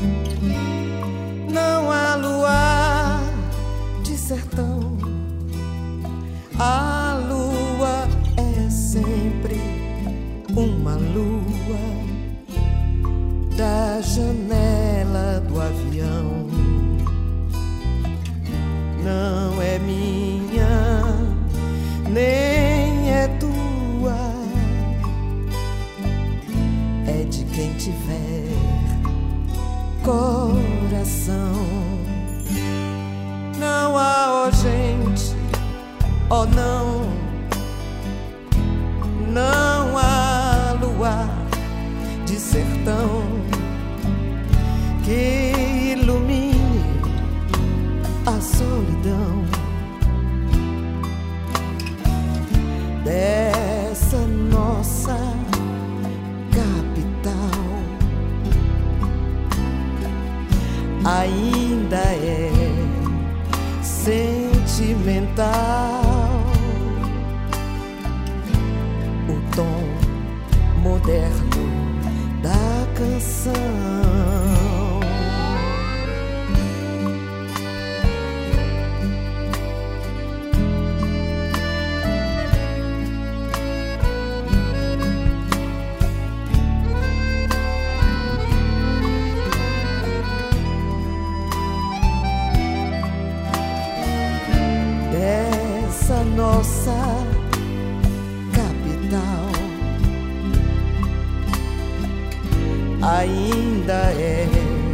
Não há luar de sertão, a lua é sempre uma lua da janela do avião. Não é minha, nem é tua, é de quem tiver coração. Não há, oh gente, oh não, não há luar de sertão que ilumine a solidão dessa nossa capital. Ainda é sentimental o tom moderno da canção. Essa nossa capital ainda é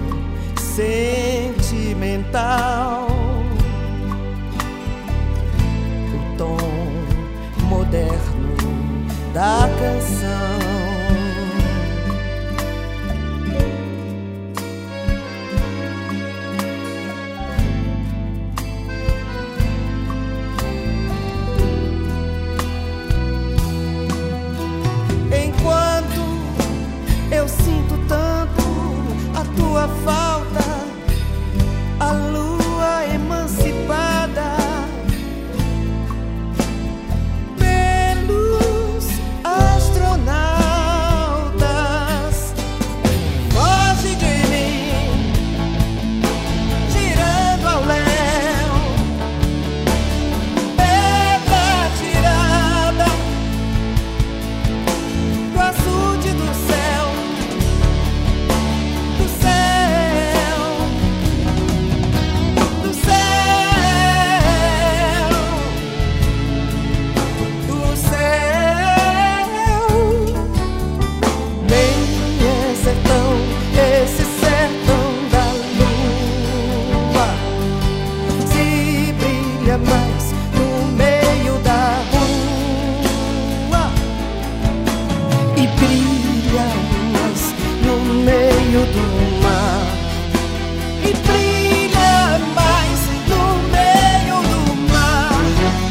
sentimental o tom moderno da canção. Eu sinto tanto a tua falta, a lua emancipada pelos astronautas. Foge de mim, girando ao léu, pedra tirada do açude do céu. Mais no meio da rua e brilha mais no meio do mar e brilha mais no meio do mar.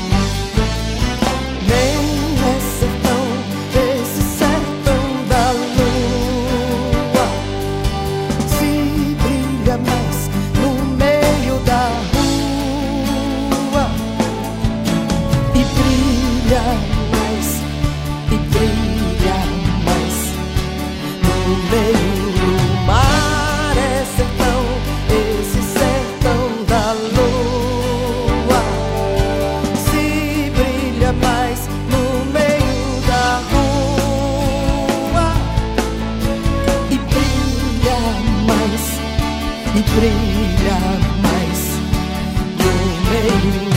Nem é sertão esse sertão da lua, se brilha mais no meio da rua e brilha mais no meio do mar. É sertão, esse sertão da lua, se brilha mais no meio da rua e brilha mais no meio